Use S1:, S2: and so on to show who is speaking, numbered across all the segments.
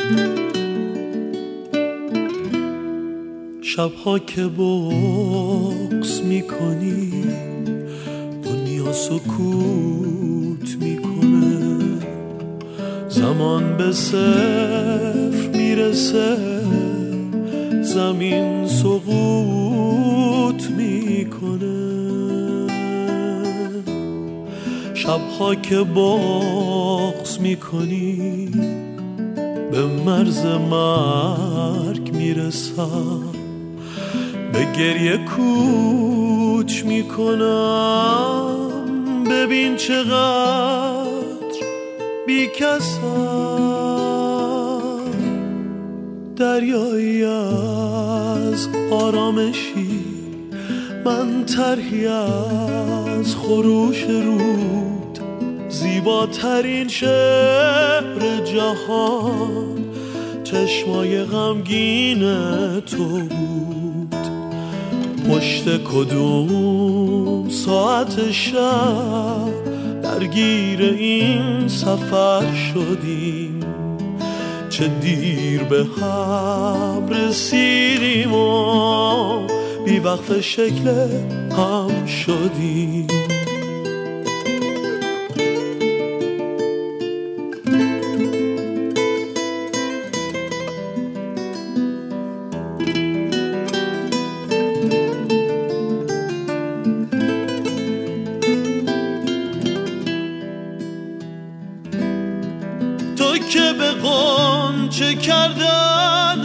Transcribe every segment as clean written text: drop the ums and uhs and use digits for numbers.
S1: شبها که بغض میکنی دنیا سکوت میکنه، زمان به صفر میرسه، زمین سقوط میکنه. شبها که بغض میکنی به مرز مرگ میرسم، به گریه کوچ میکنم. ببین چقدر بیکسم، دریایی از آرامشی، من طرحی از خروش رود. زیباترین شعر جهان چشمای غمگین تو بود. پشت کدوم ساعت شب درگیر این سفر شدیم، چه دیر به هم رسیدیم و بی وقف شکل هم شدیم. تو که به غنچه کردن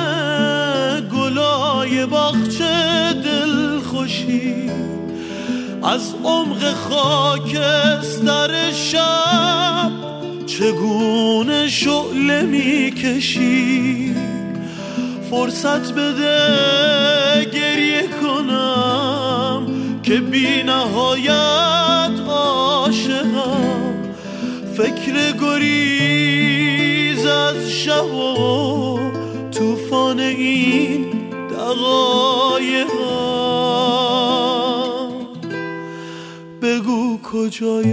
S1: گلای باغچه دلخوشی، از عمق خاکستر شب چگونه شعله میکشی. فرصت بده گریه کنم که بی نهایت عاشقم. فکر گریز از شب و طوفان این دقایقم. بگو کجای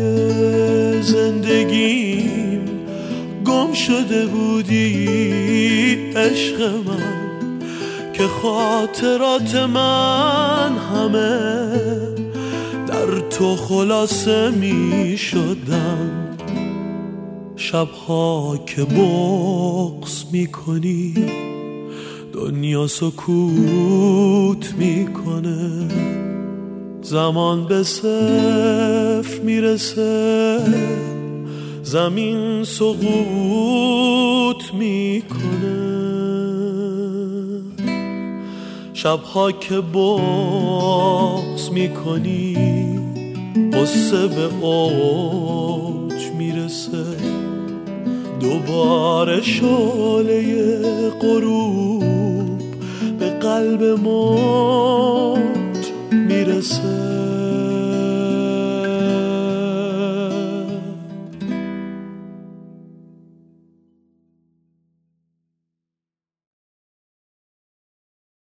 S1: زندگیم گم شده بودی عشق من، که خاطرات من همه در تو خلاصه می شدن. شبها که بغض میکنی دنیا سکوت میکنه، زمان به صفر میرسه، زمین سقوط میکنه. شبها که بغض میکنی قصه به اوج میرسه، دوباره شعله غروب به قلب موج